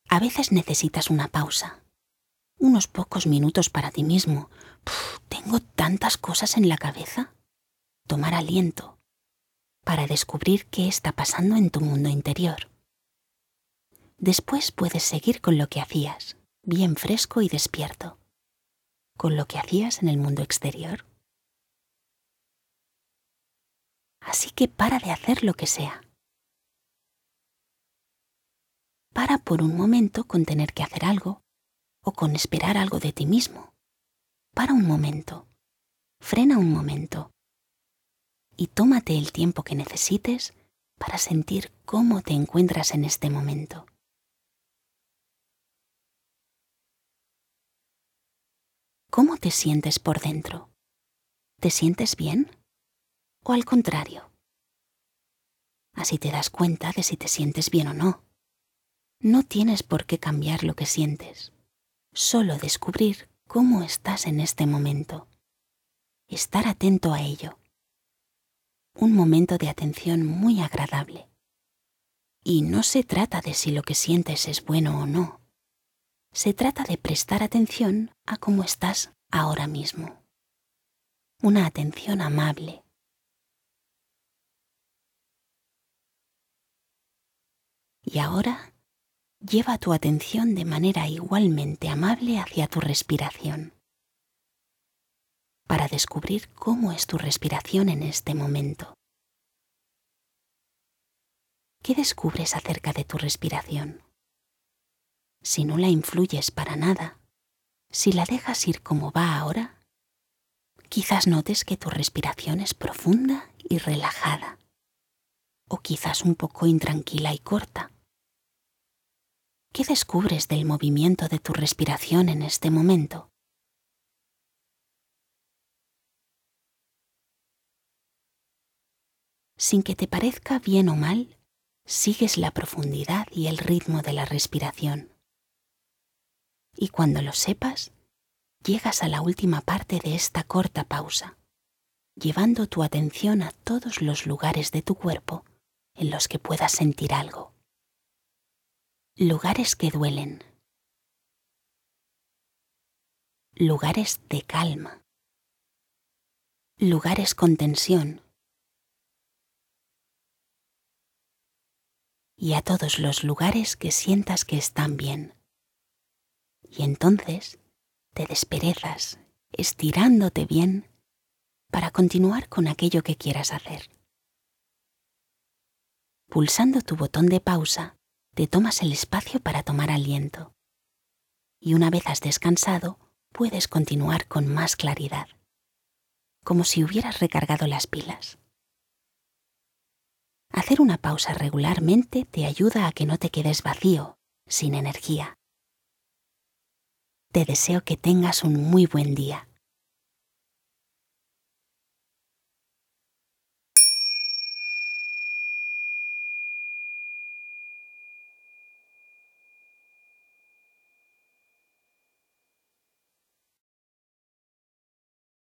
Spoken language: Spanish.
A veces necesitas una pausa, unos pocos minutos para ti mismo. Tengo tantas cosas en la cabeza. Tomar aliento para descubrir qué está pasando en tu mundo interior. Después puedes seguir con lo que hacías, bien fresco y despierto, con lo que hacías en el mundo exterior. Así que para de hacer lo que sea. Para por un momento con tener que hacer algo o con esperar algo de ti mismo. Para un momento. Frena un momento. Y tómate el tiempo que necesites para sentir cómo te encuentras en este momento. ¿Cómo te sientes por dentro? ¿Te sientes bien? ¿O al contrario? Así te das cuenta de si te sientes bien o no. No tienes por qué cambiar lo que sientes, solo descubrir cómo estás en este momento. Estar atento a ello. Un momento de atención muy agradable. Y no se trata de si lo que sientes es bueno o no. Se trata de prestar atención a cómo estás ahora mismo. Una atención amable. Y ahora, lleva tu atención de manera igualmente amable hacia tu respiración, para descubrir cómo es tu respiración en este momento. ¿Qué descubres acerca de tu respiración? Si no la influyes para nada, si la dejas ir como va ahora, quizás notes que tu respiración es profunda y relajada, o quizás un poco intranquila y corta. ¿Qué descubres del movimiento de tu respiración en este momento? Sin que te parezca bien o mal, sigues la profundidad y el ritmo de la respiración. Y cuando lo sepas, llegas a la última parte de esta corta pausa, llevando tu atención a todos los lugares de tu cuerpo en los que puedas sentir algo. Lugares que duelen. Lugares de calma. Lugares con tensión. Y a todos los lugares que sientas que están bien. Y entonces te desperezas, estirándote bien, para continuar con aquello que quieras hacer. Pulsando tu botón de pausa, te tomas el espacio para tomar aliento. Y una vez has descansado, puedes continuar con más claridad, como si hubieras recargado las pilas. Hacer una pausa regularmente te ayuda a que no te quedes vacío, sin energía. Te deseo que tengas un muy buen día.